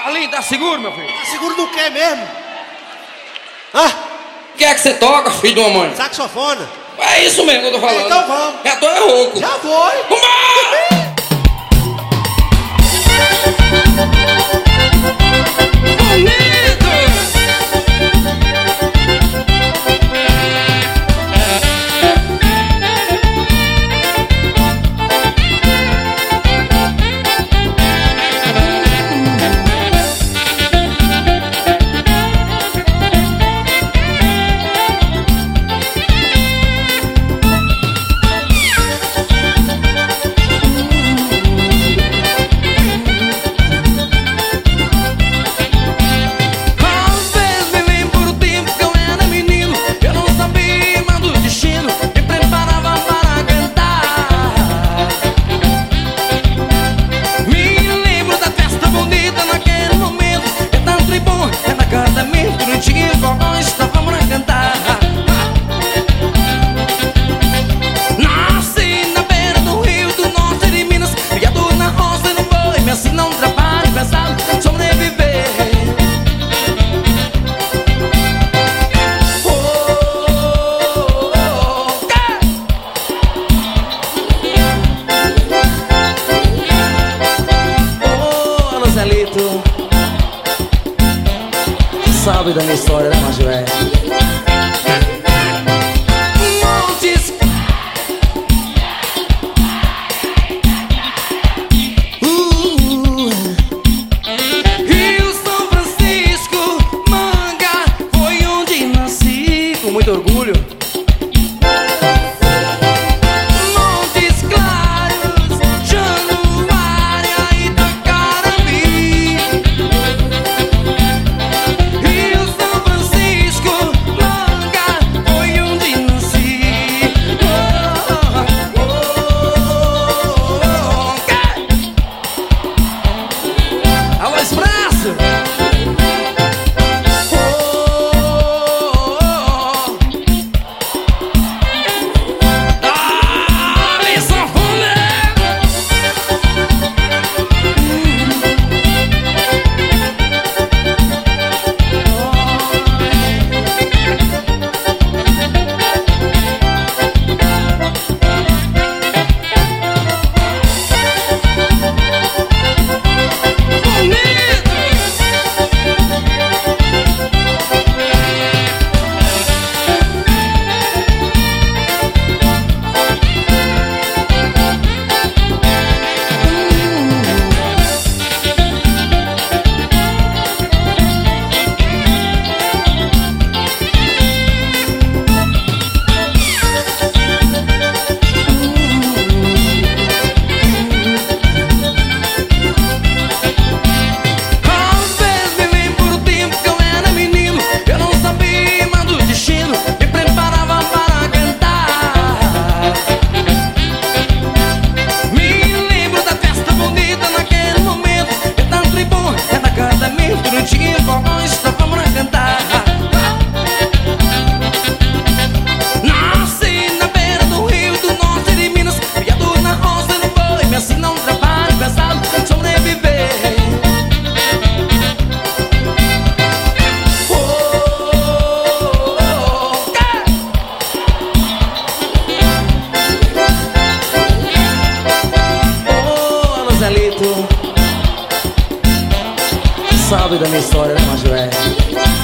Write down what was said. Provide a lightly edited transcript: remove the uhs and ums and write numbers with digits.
Carlinhos, tá seguro, meu filho? Tá seguro do quê mesmo? Hã? O que é que você toca, filho de uma mãe? Saxofone. É isso mesmo que eu tô falando. Então vamos. Já tô rouco. Já foi. Vambora! Sabe da minha história, né, Márcio? Montes. Rio São Francisco, Manga, foi onde nasci. Com muito orgulho. Sabe da minha história, né, Márcio?